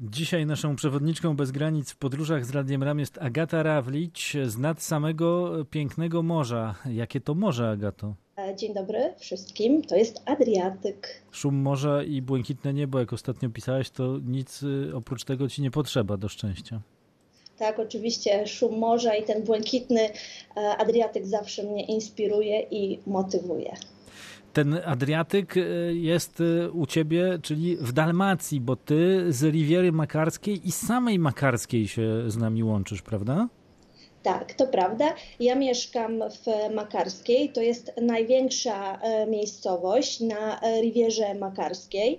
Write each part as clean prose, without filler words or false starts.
Dzisiaj naszą przewodniczką bez granic w podróżach z Radiem RAM jest Agata Rawlicz z nad samego pięknego morza. Jakie to morze, Agato? Dzień dobry wszystkim, to jest Adriatyk. Szum morza i błękitne niebo, jak ostatnio pisałeś, to nic oprócz tego ci nie potrzeba do szczęścia. Tak, oczywiście szum morza i ten błękitny Adriatyk zawsze mnie inspiruje i motywuje. Ten Adriatyk jest u ciebie, czyli w Dalmacji, bo ty z Riviery Makarskiej i z samej Makarskiej się z nami łączysz, prawda? Tak, to prawda. Ja mieszkam w Makarskiej, to jest największa miejscowość na Rivierze Makarskiej.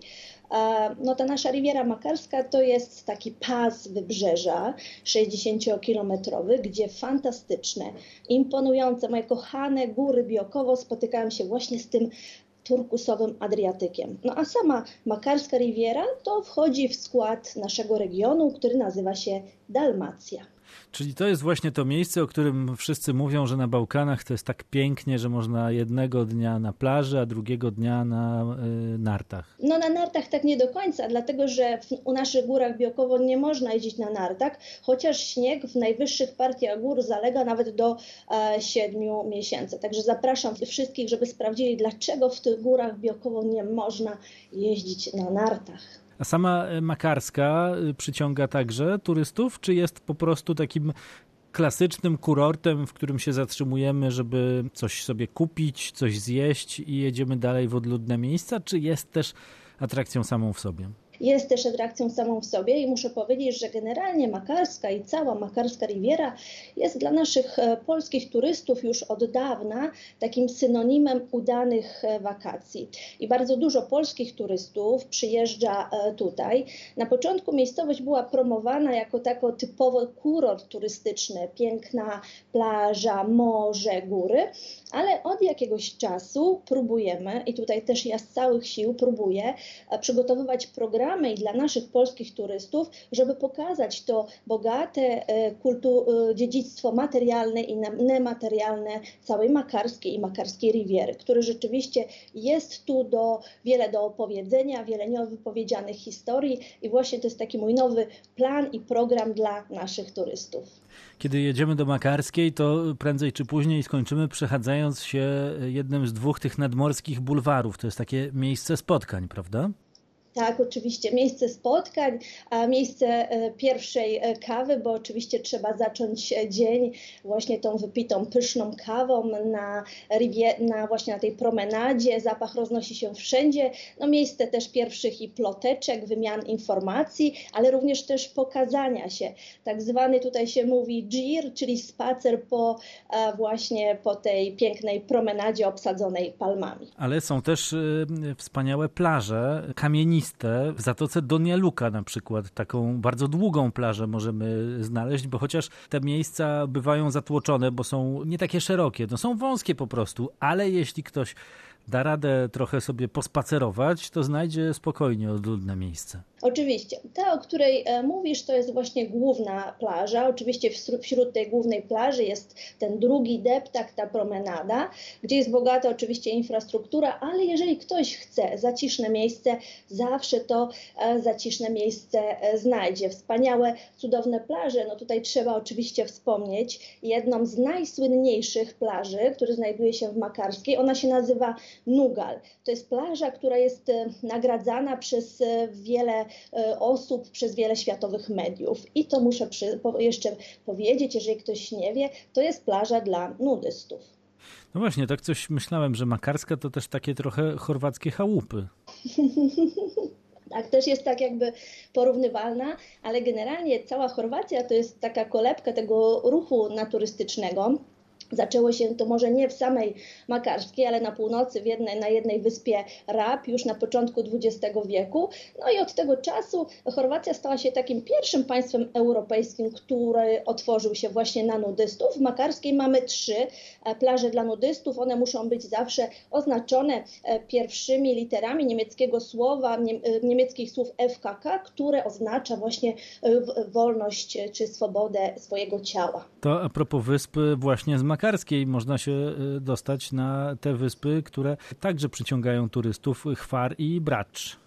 No ta nasza Riviera Makarska to jest taki pas wybrzeża 60-kilometrowy, gdzie fantastyczne, imponujące, moje kochane góry Biokowo spotykają się właśnie z tym turkusowym Adriatykiem. No a sama Makarska Riviera to wchodzi w skład naszego regionu, który nazywa się Dalmacja. Czyli to jest właśnie to miejsce, o którym wszyscy mówią, że na Bałkanach to jest tak pięknie, że można jednego dnia na plaży, a drugiego dnia na nartach. No na nartach tak nie do końca, dlatego że u naszych górach Biokowo nie można jeździć na nartach, chociaż śnieg w najwyższych partiach gór zalega nawet do 7 miesięcy. Także zapraszam wszystkich, żeby sprawdzili, dlaczego w tych górach Biokowo nie można jeździć na nartach. A sama Makarska przyciąga także turystów, czy jest po prostu takim klasycznym kurortem, w którym się zatrzymujemy, żeby coś sobie kupić, coś zjeść i jedziemy dalej w odludne miejsca, czy jest też atrakcją samą w sobie? Jest też atrakcją samą w sobie i muszę powiedzieć, że generalnie Makarska i cała Makarska Riviera jest dla naszych polskich turystów już od dawna takim synonimem udanych wakacji. I bardzo dużo polskich turystów przyjeżdża tutaj. Na początku miejscowość była promowana jako tako typowo kurort turystyczny, piękna plaża, morze, góry, ale od jakiegoś czasu próbujemy, i tutaj też ja z całych sił próbuję przygotowywać programy i dla naszych polskich turystów, żeby pokazać to bogate dziedzictwo materialne i nematerialne całej Makarskiej i Makarskiej Riviery, które rzeczywiście jest tu wiele do opowiedzenia, wiele niewypowiedzianych historii i właśnie to jest taki mój nowy plan i program dla naszych turystów. Kiedy jedziemy do Makarskiej, to prędzej czy później skończymy przechadzając się jednym z dwóch tych nadmorskich bulwarów. To jest takie miejsce spotkań, prawda? Tak, oczywiście miejsce spotkań, a miejsce pierwszej kawy, bo oczywiście trzeba zacząć dzień właśnie tą wypitą, pyszną kawą właśnie na tej promenadzie. Zapach roznosi się wszędzie. No miejsce też pierwszych i ploteczek, wymian informacji, ale również też pokazania się. Tak zwany tutaj się mówi gir, czyli spacer właśnie po tej pięknej promenadzie obsadzonej palmami. Ale są też wspaniałe plaże kamieniste. W Zatoce Donja Luka na przykład, taką bardzo długą plażę możemy znaleźć, bo chociaż te miejsca bywają zatłoczone, bo są nie takie szerokie, no są wąskie po prostu, ale jeśli ktoś da radę trochę sobie pospacerować, to znajdzie spokojnie odludne miejsce. Oczywiście. Ta, o której mówisz, to jest właśnie główna plaża. Oczywiście wśród tej głównej plaży jest ten drugi deptak, ta promenada, gdzie jest bogata oczywiście infrastruktura, ale jeżeli ktoś chce zaciszne miejsce, zawsze to zaciszne miejsce znajdzie. Wspaniałe, cudowne plaże. No tutaj trzeba oczywiście wspomnieć jedną z najsłynniejszych plaży, która znajduje się w Makarskiej. Ona się nazywa Nugal. To jest plaża, która jest nagradzana przez wiele osób, przez wiele światowych mediów. I to muszę jeszcze powiedzieć, jeżeli ktoś nie wie, to jest plaża dla nudystów. No właśnie, tak coś myślałem, że Makarska to też takie trochę chorwackie chałupy. Tak, też jest tak jakby porównywalna, ale generalnie cała Chorwacja to jest taka kolebka tego ruchu naturystycznego. Zaczęło się to może nie w samej Makarskiej, ale na północy na jednej wyspie Rab już na początku XX wieku. No i od tego czasu Chorwacja stała się takim pierwszym państwem europejskim, który otworzył się właśnie na nudystów. W Makarskiej mamy 3 plaże dla nudystów. One muszą być zawsze oznaczone pierwszymi literami niemieckich słów FKK, które oznacza właśnie wolność czy swobodę swojego ciała. To a propos wysp właśnie z Makarskiej można się dostać na te wyspy, które także przyciągają turystów, Chwar i Bracz.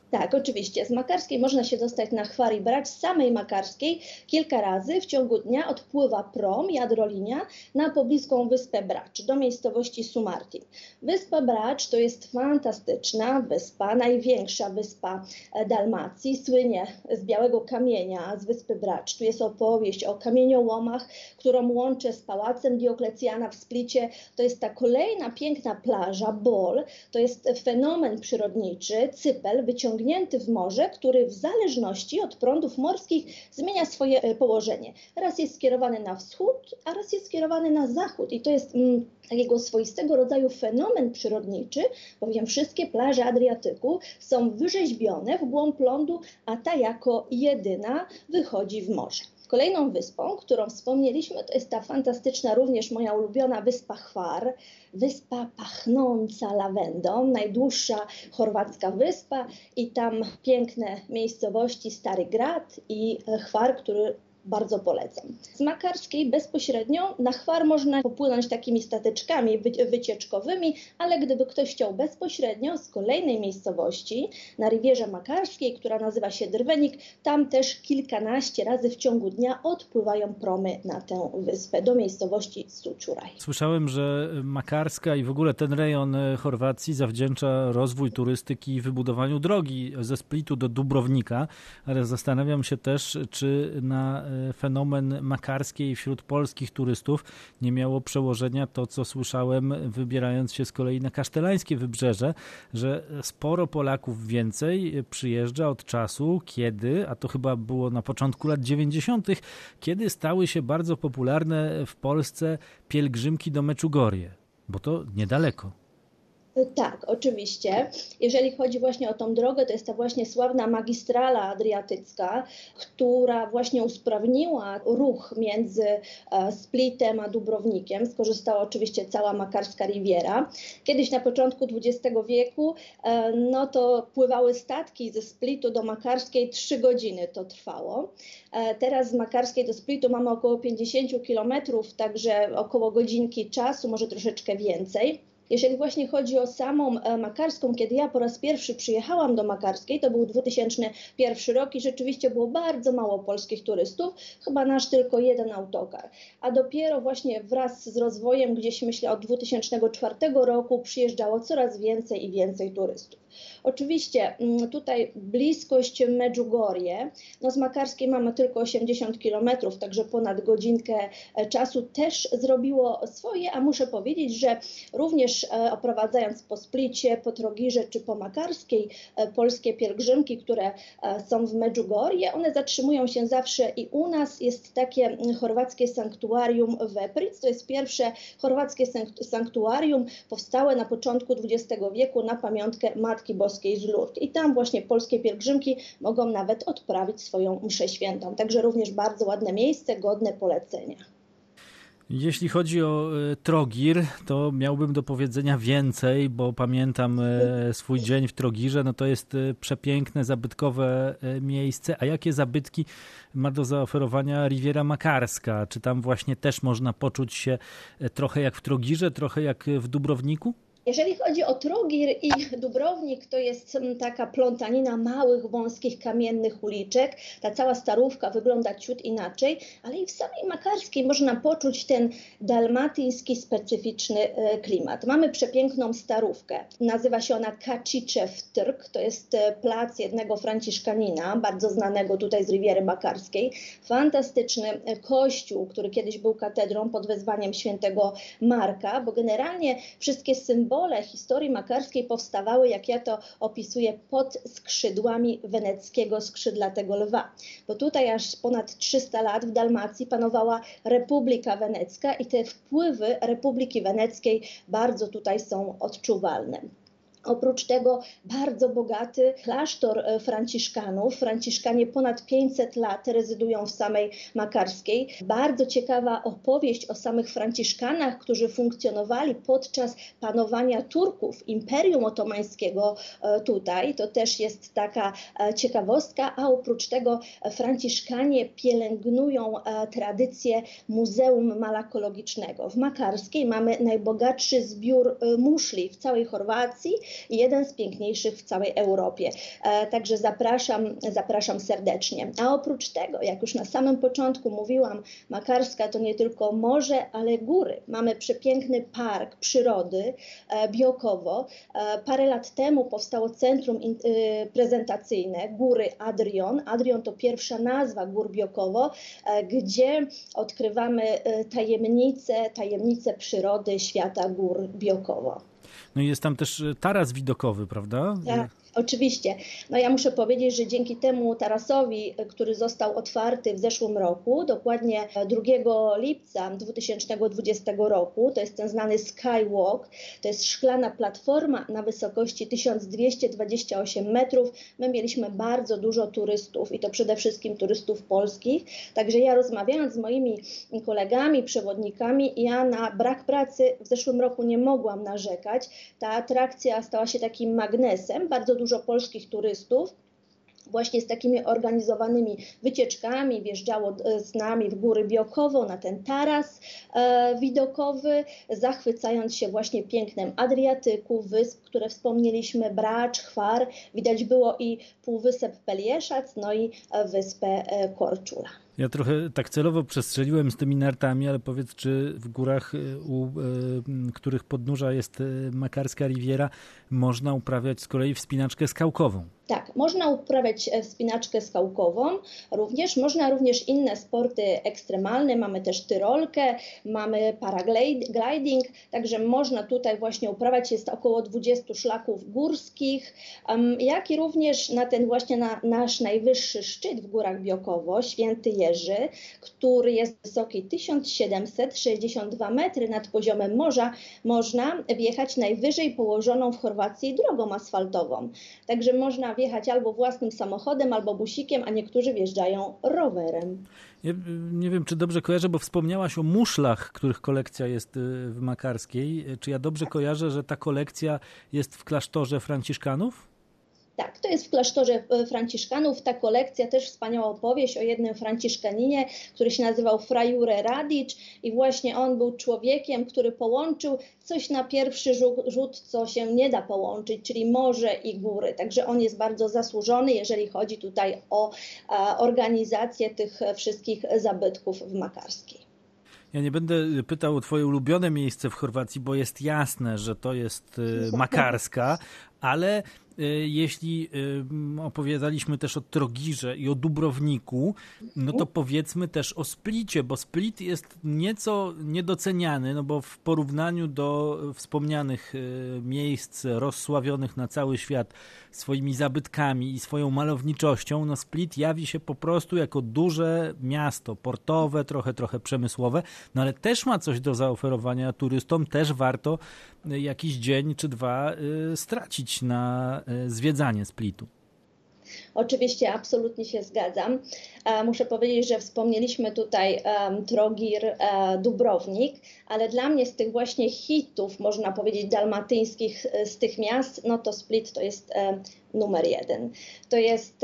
Tak, oczywiście. Z Makarskiej można się dostać na Chwar i Bracz. Z samej Makarskiej kilka razy w ciągu dnia odpływa prom, jadrolinia, na pobliską wyspę Bracz, do miejscowości Sumartin. Wyspa Bracz to jest fantastyczna wyspa, największa wyspa Dalmacji. Słynie z białego kamienia z wyspy Bracz. Tu jest opowieść o kamieniołomach, którą łączę z pałacem Dioklecjana w Splicie. To jest ta kolejna piękna plaża, Bol. To jest fenomen przyrodniczy, cypel wyciągnięty w morze, który w zależności od prądów morskich zmienia swoje położenie. Raz jest skierowany na wschód, a raz jest skierowany na zachód. I to jest takiego swoistego rodzaju fenomen przyrodniczy, bowiem wszystkie plaże Adriatyku są wyrzeźbione w głąb lądu, a ta jako jedyna wychodzi w morze. Kolejną wyspą, którą wspomnieliśmy, to jest ta fantastyczna, również moja ulubiona wyspa Hvar, wyspa pachnąca lawendą, najdłuższa chorwacka wyspa i tam piękne miejscowości Stary Grad i Hvar, który bardzo polecam. Z Makarskiej bezpośrednio na Hvar można popłynąć takimi stateczkami wycieczkowymi, ale gdyby ktoś chciał bezpośrednio z kolejnej miejscowości na Rivierze Makarskiej, która nazywa się Drwenik, tam też kilkanaście razy w ciągu dnia odpływają promy na tę wyspę do miejscowości Sućuraj. Słyszałem, że Makarska i w ogóle ten rejon Chorwacji zawdzięcza rozwój turystyki i wybudowaniu drogi ze Splitu do Dubrownika, ale zastanawiam się też, czy na fenomen makarskiej wśród polskich turystów nie miało przełożenia to, co słyszałem, wybierając się z kolei na kasztelańskie wybrzeże, że sporo Polaków więcej przyjeżdża od czasu, kiedy, a to chyba było na początku lat 90., kiedy stały się bardzo popularne w Polsce pielgrzymki do Meczugorje, bo to niedaleko. Tak, oczywiście. Jeżeli chodzi właśnie o tą drogę, to jest ta właśnie sławna magistrala adriatycka, która właśnie usprawniła ruch między Splitem a Dubrownikiem. Skorzystała oczywiście cała Makarska Riviera. Kiedyś na początku XX wieku no to pływały statki ze Splitu do Makarskiej, 3 godziny to trwało. Teraz z Makarskiej do Splitu mamy około 50 kilometrów, także około godzinki czasu, może troszeczkę więcej. Jeżeli właśnie chodzi o samą Makarską, kiedy ja po raz pierwszy przyjechałam do Makarskiej, to był 2001 rok i rzeczywiście było bardzo mało polskich turystów, chyba nasz tylko jeden autokar. A dopiero właśnie wraz z rozwojem, gdzieś myślę od 2004 roku, przyjeżdżało coraz więcej i więcej turystów. Oczywiście tutaj bliskość Medjugorje, no z Makarskiej mamy tylko 80 km, także ponad godzinkę czasu też zrobiło swoje, a muszę powiedzieć, że również oprowadzając po Splicie, po Trogirze czy po Makarskiej polskie pielgrzymki, które są w Medjugorje, one zatrzymują się zawsze i u nas jest takie chorwackie sanktuarium Vepric, to jest pierwsze chorwackie sanktuarium powstałe na początku XX wieku na pamiątkę Matki Boskiej z Lourdes. I tam właśnie polskie pielgrzymki mogą nawet odprawić swoją mszę świętą. Także również bardzo ładne miejsce, godne polecenia. Jeśli chodzi o Trogir, to miałbym do powiedzenia więcej, bo pamiętam swój dzień w Trogirze, no to jest przepiękne, zabytkowe miejsce. A jakie zabytki ma do zaoferowania Riviera Makarska? Czy tam właśnie też można poczuć się trochę jak w Trogirze, trochę jak w Dubrowniku? Jeżeli chodzi o Trogir i Dubrownik, to jest taka plątanina małych, wąskich, kamiennych uliczek. Ta cała Starówka wygląda ciut inaczej, ale i w samej Makarskiej można poczuć ten dalmatyński, specyficzny klimat. Mamy przepiękną Starówkę. Nazywa się ona Kacziczew Trg. To jest plac jednego franciszkanina, bardzo znanego tutaj z Riviery Makarskiej. Fantastyczny kościół, który kiedyś był katedrą pod wezwaniem świętego Marka, bo generalnie wszystkie symbole historii makarskiej powstawały, jak ja to opisuję, pod skrzydłami weneckiego skrzydlatego lwa. Bo tutaj aż ponad 300 lat w Dalmacji panowała Republika Wenecka i te wpływy Republiki Weneckiej bardzo tutaj są odczuwalne. Oprócz tego bardzo bogaty klasztor franciszkanów. Franciszkanie ponad 500 lat rezydują w samej Makarskiej. Bardzo ciekawa opowieść o samych franciszkanach, którzy funkcjonowali podczas panowania Turków, Imperium Otomańskiego tutaj. To też jest taka ciekawostka, a oprócz tego franciszkanie pielęgnują tradycję Muzeum Malakologicznego. W Makarskiej mamy najbogatszy zbiór muszli w całej Chorwacji i jeden z piękniejszych w całej Europie. Także zapraszam serdecznie. A oprócz tego, jak już na samym początku mówiłam, Makarska to nie tylko morze, ale góry. Mamy przepiękny park przyrody Biokowo. Parę lat temu powstało centrum prezentacyjne Góry Adrion. Adrion to pierwsza nazwa gór Biokowo, gdzie odkrywamy tajemnice przyrody świata gór Biokowo. No i jest tam też taras widokowy, prawda? Tak. Oczywiście. No ja muszę powiedzieć, że dzięki temu tarasowi, który został otwarty w zeszłym roku, dokładnie 2 lipca 2020 roku, to jest ten znany Skywalk, to jest szklana platforma na wysokości 1228 metrów. My mieliśmy bardzo dużo turystów i to przede wszystkim turystów polskich. Także ja rozmawiając z moimi kolegami, przewodnikami, ja na brak pracy w zeszłym roku nie mogłam narzekać. Ta atrakcja stała się takim magnesem. Bardzo dużo polskich turystów właśnie z takimi organizowanymi wycieczkami wjeżdżało z nami w góry Biokowo na ten taras widokowy, zachwycając się właśnie pięknem Adriatyku, wysp, które wspomnieliśmy, Brač, Hvar. Widać było i półwysep Pelješac, no i wyspę Korčula. Ja trochę tak celowo przestrzeliłem z tymi nartami, ale powiedz, czy w górach, u których podnóża jest Makarska Riviera, można uprawiać z kolei wspinaczkę skałkową? Tak, można uprawiać wspinaczkę skałkową, można również inne sporty ekstremalne, mamy też tyrolkę, mamy paragliding, także można tutaj właśnie uprawiać, jest około 20 szlaków górskich, jak i również na ten właśnie nasz najwyższy szczyt w górach Biokowo, Święty Jerzy, który jest wysoki 1762 metry nad poziomem morza, można wjechać najwyżej położoną w Chorwacji drogą asfaltową, także można wjechać albo własnym samochodem, albo busikiem, a niektórzy wjeżdżają rowerem. Ja nie wiem, czy dobrze kojarzę, bo wspomniałaś o muszlach, których kolekcja jest w Makarskiej. Czy ja dobrze kojarzę, że ta kolekcja jest w klasztorze franciszkanów? Tak, to jest w klasztorze franciszkanów. Ta kolekcja, też wspaniała opowieść o jednym franciszkaninie, który się nazywał Fra Jure Radić i właśnie on był człowiekiem, który połączył coś na pierwszy rzut, co się nie da połączyć, czyli morze i góry. Także on jest bardzo zasłużony, jeżeli chodzi tutaj o organizację tych wszystkich zabytków w Makarskiej. Ja nie będę pytał o twoje ulubione miejsce w Chorwacji, bo jest jasne, że to jest Makarska, ale jeśli opowiadaliśmy też o Trogirze i o Dubrowniku, no to powiedzmy też o Splicie, bo Split jest nieco niedoceniany, no bo w porównaniu do wspomnianych miejsc rozsławionych na cały świat swoimi zabytkami i swoją malowniczością, no Split jawi się po prostu jako duże miasto portowe, trochę przemysłowe, no ale też ma coś do zaoferowania turystom, też warto jakiś dzień czy dwa stracić na zwiedzanie Splitu. Oczywiście, absolutnie się zgadzam. Muszę powiedzieć, że wspomnieliśmy tutaj Trogir, Dubrownik, ale dla mnie z tych właśnie hitów, można powiedzieć dalmatyńskich z tych miast, no to Split to jest numer 1. To jest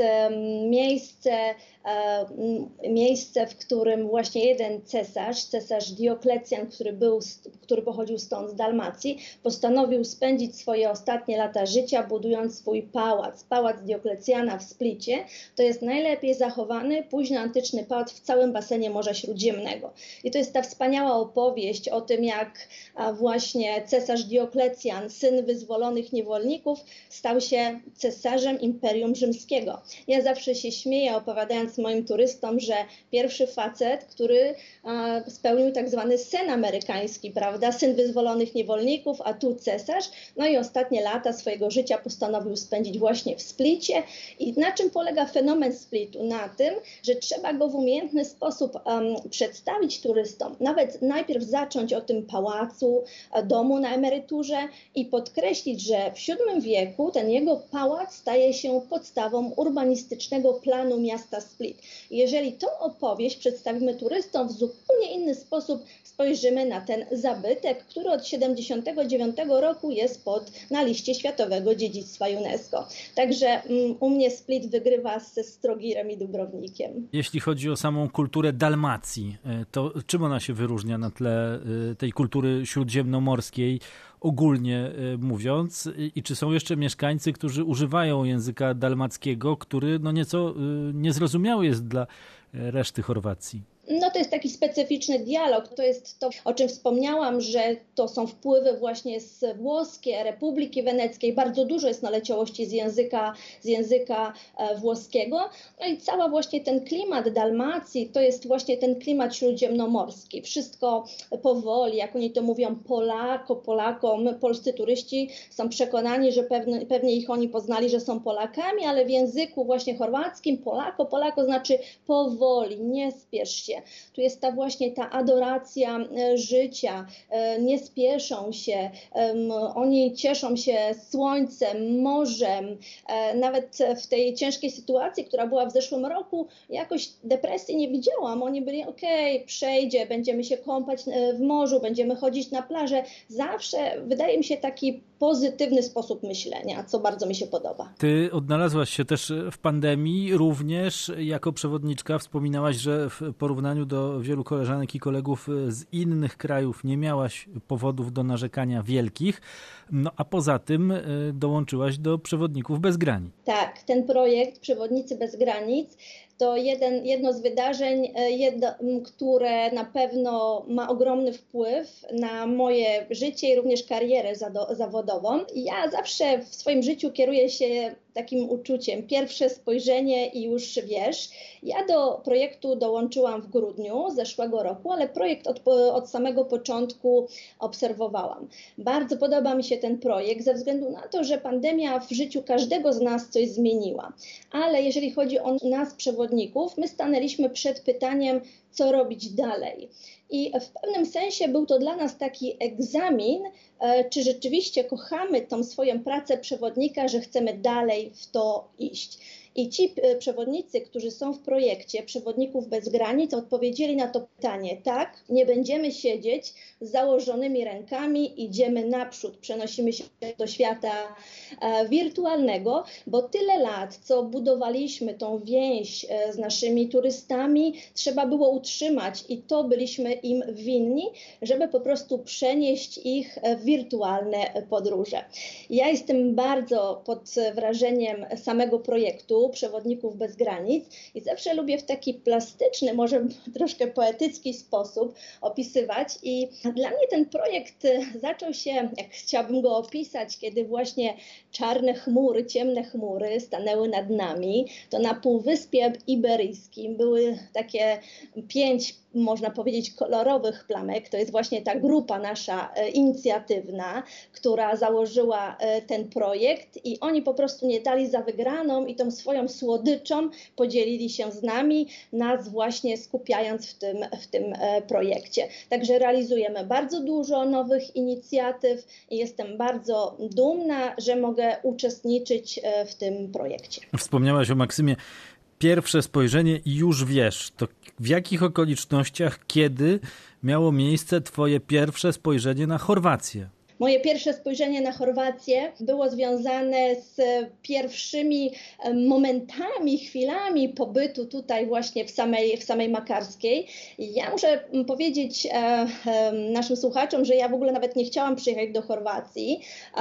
miejsce, w którym właśnie jeden cesarz Dioklecjan, który pochodził stąd z Dalmacji, postanowił spędzić swoje ostatnie lata życia budując swój pałac Dioklecjana w Splicie. To jest najlepiej zachowany późnoantyczny pałac w całym basenie Morza Śródziemnego. I to jest ta wspaniała opowieść o tym, jak właśnie cesarz Dioklecjan, syn wyzwolonych niewolników, stał się cesarzem Imperium Rzymskiego. Ja zawsze się śmieję, opowiadając moim turystom, że pierwszy facet, który spełnił tak zwany sen amerykański, prawda, syn wyzwolonych niewolników, a tu cesarz, no i ostatnie lata swojego życia postanowił spędzić właśnie w Splicie. I na czym polega fenomen Splitu? Na tym, że trzeba go w umiejętny sposób przedstawić turystom, nawet najpierw zacząć o tym pałacu, domu na emeryturze i podkreślić, że w VII wieku ten jego pałac staje się podstawą urbanistycznego planu miasta Split. Jeżeli tą opowieść przedstawimy turystom w zupełnie inny sposób, spojrzymy na ten zabytek, który od 1979 roku jest na liście Światowego Dziedzictwa UNESCO. Także u mnie Split wygrywa ze Trogirem i Dubrownikiem. Jeśli chodzi o samą kulturę Dalmacji, to czym ona się wyróżnia na tle tej kultury śródziemnomorskiej ogólnie mówiąc, i czy są jeszcze mieszkańcy, którzy używają języka dalmackiego, który no nieco niezrozumiały jest dla reszty Chorwacji? No to jest taki specyficzny dialog, to jest to, o czym wspomniałam, że to są wpływy właśnie z włoskie, Republiki Weneckiej, bardzo dużo jest naleciałości z języka włoskiego, no i cały właśnie ten klimat Dalmacji, to jest właśnie ten klimat śródziemnomorski, wszystko powoli, jak oni to mówią, Polakom, polscy turyści są przekonani, że pewnie ich oni poznali, że są Polakami, ale w języku właśnie chorwackim Polako znaczy powoli, nie spiesz się. Tu jest ta adoracja życia, nie spieszą się, oni cieszą się słońcem, morzem. Nawet w tej ciężkiej sytuacji, która była w zeszłym roku, jakoś depresji nie widziałam. Oni byli przejdzie, będziemy się kąpać w morzu, będziemy chodzić na plażę. Zawsze wydaje mi się taki pozytywny sposób myślenia, co bardzo mi się podoba. Ty odnalazłaś się też w pandemii, również jako przewodniczka. Wspominałaś, że w porównaniu do wielu koleżanek i kolegów z innych krajów nie miałaś powodów do narzekania wielkich, no a poza tym dołączyłaś do Przewodników Bez Granic. Tak, ten projekt Przewodnicy Bez Granic to jedno z wydarzeń, które na pewno ma ogromny wpływ na moje życie i również karierę zawodową. Ja zawsze w swoim życiu kieruję się takim uczuciem, pierwsze spojrzenie i już wiesz. Ja do projektu dołączyłam w grudniu zeszłego roku, ale projekt od samego początku obserwowałam. Bardzo podoba mi się ten projekt ze względu na to, że pandemia w życiu każdego z nas coś zmieniła. Ale jeżeli chodzi o nas, przewodników, my stanęliśmy przed pytaniem, co robić dalej. I w pewnym sensie był to dla nas taki egzamin, czy rzeczywiście kochamy tą swoją pracę przewodnika, że chcemy dalej w to iść. I ci przewodnicy, którzy są w projekcie Przewodników Bez Granic, odpowiedzieli na to pytanie, tak, nie będziemy siedzieć z założonymi rękami, idziemy naprzód, przenosimy się do świata wirtualnego, bo tyle lat, co budowaliśmy tą więź z naszymi turystami, trzeba było utrzymać i to byliśmy im winni, żeby po prostu przenieść ich w wirtualne podróże. Ja jestem bardzo pod wrażeniem samego projektu Przewodników Bez Granic i zawsze lubię w taki plastyczny, może troszkę poetycki sposób opisywać i dla mnie ten projekt zaczął się, jak chciałabym go opisać, kiedy właśnie czarne chmury, ciemne chmury stanęły nad nami, to na Półwyspie Iberyjskim były takie 5, można powiedzieć, kolorowych plamek. To jest właśnie ta grupa nasza inicjatywna, która założyła ten projekt i oni po prostu nie dali za wygraną i tą swoją słodyczą podzielili się z nami, nas właśnie skupiając w tym projekcie. Także realizujemy bardzo dużo nowych inicjatyw i jestem bardzo dumna, że mogę uczestniczyć w tym projekcie. Wspomniałaś o maksymie pierwsze spojrzenie i już wiesz. To w jakich okolicznościach, kiedy miało miejsce twoje pierwsze spojrzenie na Chorwację? Moje pierwsze spojrzenie na Chorwację było związane z pierwszymi momentami, chwilami pobytu tutaj właśnie w samej Makarskiej. Ja muszę powiedzieć naszym słuchaczom, że ja w ogóle nawet nie chciałam przyjechać do Chorwacji.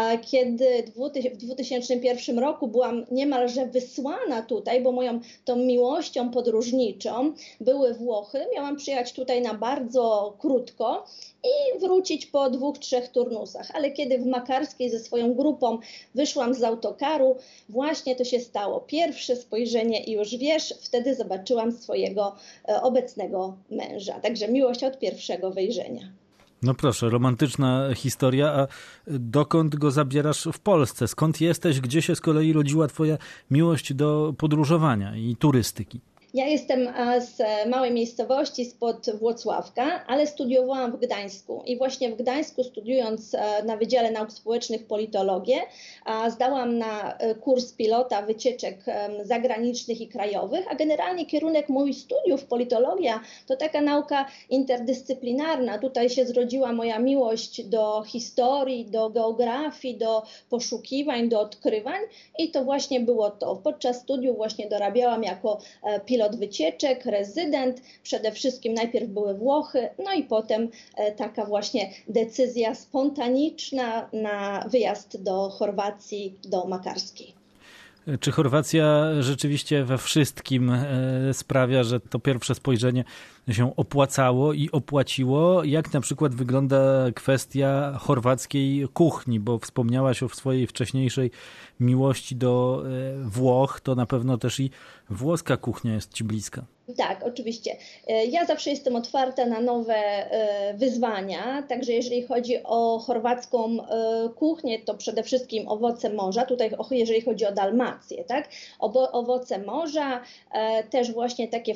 Kiedy w 2001 roku byłam niemalże wysłana tutaj, bo moją tą miłością podróżniczą były Włochy. Miałam przyjechać tutaj na bardzo krótko i wrócić po 2-3 turnusach. Ale kiedy w Makarskiej ze swoją grupą wyszłam z autokaru, właśnie to się stało. Pierwsze spojrzenie i już wiesz, wtedy zobaczyłam swojego obecnego męża. Także miłość od pierwszego wejrzenia. No proszę, romantyczna historia, a dokąd go zabierasz w Polsce? Skąd jesteś? Gdzie się z kolei rodziła twoja miłość do podróżowania i turystyki? Ja jestem z małej miejscowości spod Włocławka, ale studiowałam w Gdańsku i właśnie w Gdańsku, studiując na Wydziale Nauk Społecznych politologię, zdałam na kurs pilota wycieczek zagranicznych i krajowych, a generalnie kierunek moich studiów politologia to taka nauka interdyscyplinarna. Tutaj się zrodziła moja miłość do historii, do geografii, do poszukiwań, do odkrywań i to właśnie było to. Podczas studiów właśnie dorabiałam jako pilot pilot wycieczek, rezydent, przede wszystkim najpierw były Włochy, no i potem taka właśnie decyzja spontaniczna na wyjazd do Chorwacji, do Makarskiej. Czy Chorwacja rzeczywiście we wszystkim sprawia, że to pierwsze spojrzenie się opłacało i opłaciło? Jak na przykład wygląda kwestia chorwackiej kuchni? Bo wspomniałaś o swojej wcześniejszej miłości do Włoch, to na pewno też i włoska kuchnia jest ci bliska. Tak, oczywiście. Ja zawsze jestem otwarta na nowe wyzwania, także jeżeli chodzi o chorwacką kuchnię, to przede wszystkim owoce morza, tutaj jeżeli chodzi o Dalmację, tak? Owoce morza, też właśnie takie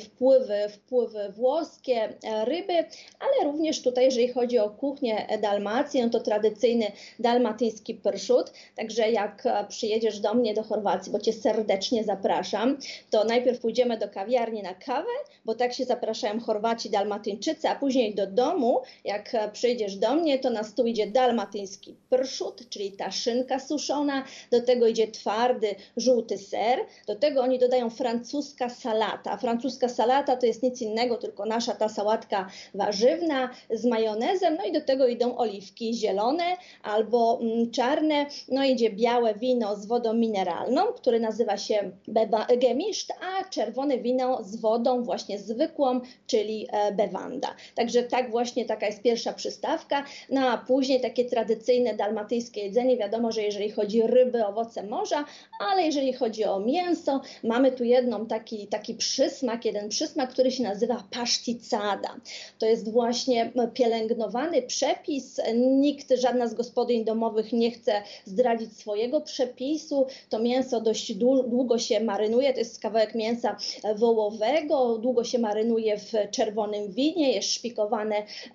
wpływy włoskie, ryby, ale również tutaj jeżeli chodzi o kuchnię Dalmacji, no to tradycyjny dalmatyński prszut, także jak przyjedziesz do mnie do Chorwacji, bo Cię serdecznie zapraszam, to najpierw pójdziemy do kawiarni na kawę, bo tak się zapraszają Chorwaci, Dalmatyńczycy, a później do domu, jak przyjdziesz do mnie, to na stół idzie dalmatyński prszut, czyli ta szynka suszona, do tego idzie twardy, żółty ser, do tego oni dodają francuska salata. Francuska salata to jest nic innego, tylko nasza ta sałatka warzywna z majonezem, no i do tego idą oliwki zielone albo czarne, no idzie białe wino z wodą mineralną, które nazywa się gemiszt, a czerwone wino z wodą właśnie zwykłą, czyli bewanda. Także tak właśnie taka jest pierwsza przystawka, no a później takie tradycyjne dalmatyjskie jedzenie, wiadomo, że jeżeli chodzi o ryby, owoce morza, ale jeżeli chodzi o mięso, mamy tu taki jeden przysmak, który się nazywa paszticada. To jest właśnie pielęgnowany przepis, żadna z gospodyń domowych nie chce zdradzić swojego przepisu, to mięso dość długo się marynuje, to jest kawałek mięsa wołowego, długo się marynuje w czerwonym winie, jest szpikowane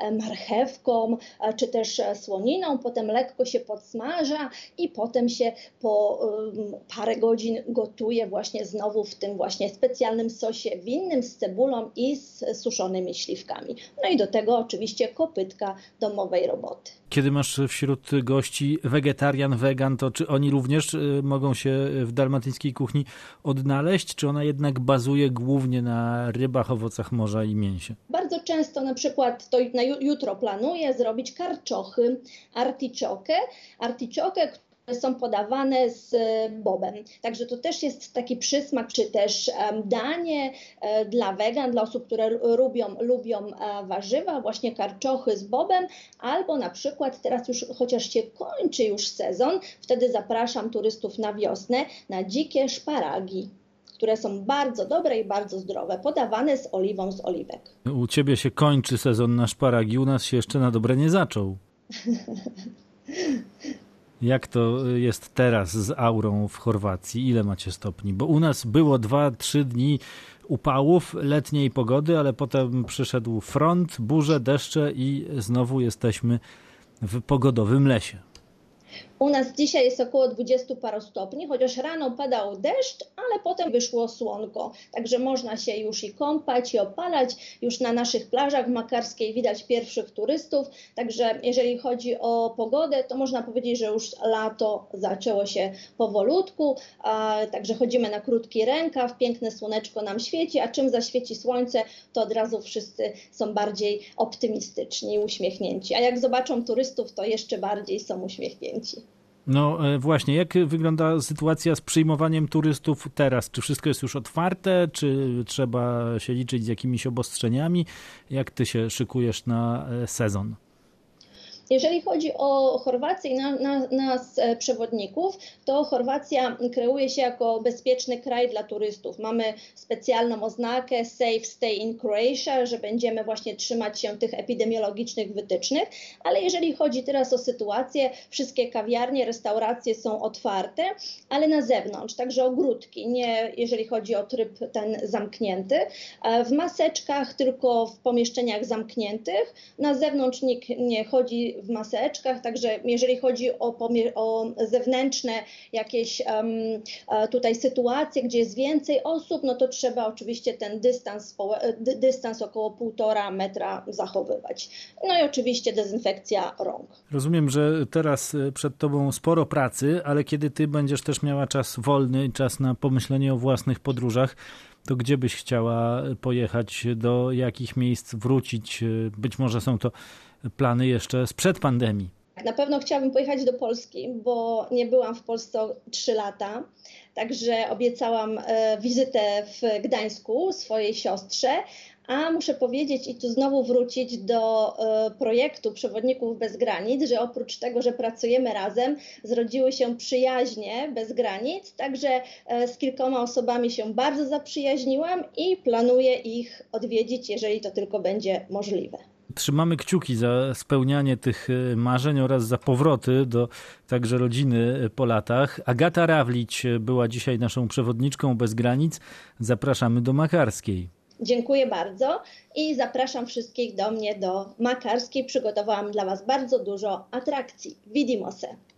marchewką czy też słoniną, potem lekko się podsmaża i potem się po parę godzin gotuje właśnie znowu w tym właśnie specjalnym sosie winnym z cebulą i z suszonymi śliwkami. No i do tego oczywiście kopytka domowej roboty. Kiedy masz wśród gości wegetarian, wegan, to czy oni również mogą się w dalmatyńskiej kuchni odnaleźć, czy ona jednak bazuje głównie na rybach, owocach morza i mięsie? Bardzo często na przykład to na jutro planuję zrobić karczochy, articzokę, które są podawane z bobem. Także to też jest taki przysmak, czy też danie dla wegan, dla osób, które lubią warzywa, właśnie karczochy z bobem, albo na przykład teraz już, chociaż się kończy już sezon, wtedy zapraszam turystów na wiosnę na dzikie szparagi, które są bardzo dobre i bardzo zdrowe, podawane z oliwą z oliwek. U Ciebie się kończy sezon na szparagi, u nas się jeszcze na dobre nie zaczął. Jak to jest teraz z aurą w Chorwacji? Ile macie stopni? Bo u nas było 2-3 dni upałów, letniej pogody, ale potem przyszedł front, burze, deszcze i znowu jesteśmy w pogodowym lesie. U nas dzisiaj jest około 20 paru stopni, chociaż rano padał deszcz, ale potem wyszło słonko. Także można się już i kąpać, i opalać. Już na naszych plażach makarskiej widać pierwszych turystów. Także jeżeli chodzi o pogodę, to można powiedzieć, że już lato zaczęło się powolutku. Także chodzimy na krótki rękaw, piękne słoneczko nam świeci, a czym zaświeci słońce, to od razu wszyscy są bardziej optymistyczni i uśmiechnięci. A jak zobaczą turystów, to jeszcze bardziej są uśmiechnięci. No właśnie, jak wygląda sytuacja z przyjmowaniem turystów teraz? Czy wszystko jest już otwarte, czy trzeba się liczyć z jakimiś obostrzeniami? Jak ty się szykujesz na sezon? Jeżeli chodzi o Chorwację i nas przewodników, to Chorwacja kreuje się jako bezpieczny kraj dla turystów. Mamy specjalną oznakę Safe Stay in Croatia, że będziemy właśnie trzymać się tych epidemiologicznych wytycznych, ale jeżeli chodzi teraz o sytuację, wszystkie kawiarnie, restauracje są otwarte, ale na zewnątrz, także ogródki, nie jeżeli chodzi o tryb ten zamknięty. W maseczkach, tylko w pomieszczeniach zamkniętych. Na zewnątrz nikt nie chodzi w maseczkach, także jeżeli chodzi o zewnętrzne jakieś tutaj sytuacje, gdzie jest więcej osób, no to trzeba oczywiście ten dystans około 1,5 metra zachowywać. No i oczywiście dezynfekcja rąk. Rozumiem, że teraz przed tobą sporo pracy, ale kiedy ty będziesz też miała czas wolny, czas na pomyślenie o własnych podróżach, to gdzie byś chciała pojechać, do jakich miejsc wrócić? Być może są to plany jeszcze sprzed pandemii. Na pewno chciałabym pojechać do Polski, bo nie byłam w Polsce 3 lata. Także obiecałam wizytę w Gdańsku swojej siostrze, a muszę powiedzieć i tu znowu wrócić do projektu Przewodników bez granic, że oprócz tego, że pracujemy razem, zrodziły się przyjaźnie bez granic, także z kilkoma osobami się bardzo zaprzyjaźniłam i planuję ich odwiedzić, jeżeli to tylko będzie możliwe. Trzymamy kciuki za spełnianie tych marzeń oraz za powroty do także rodziny po latach. Agata Rawlić była dzisiaj naszą przewodniczką bez granic. Zapraszamy do Makarskiej. Dziękuję bardzo i zapraszam wszystkich do mnie do Makarskiej. Przygotowałam dla Was bardzo dużo atrakcji. Vidimo se!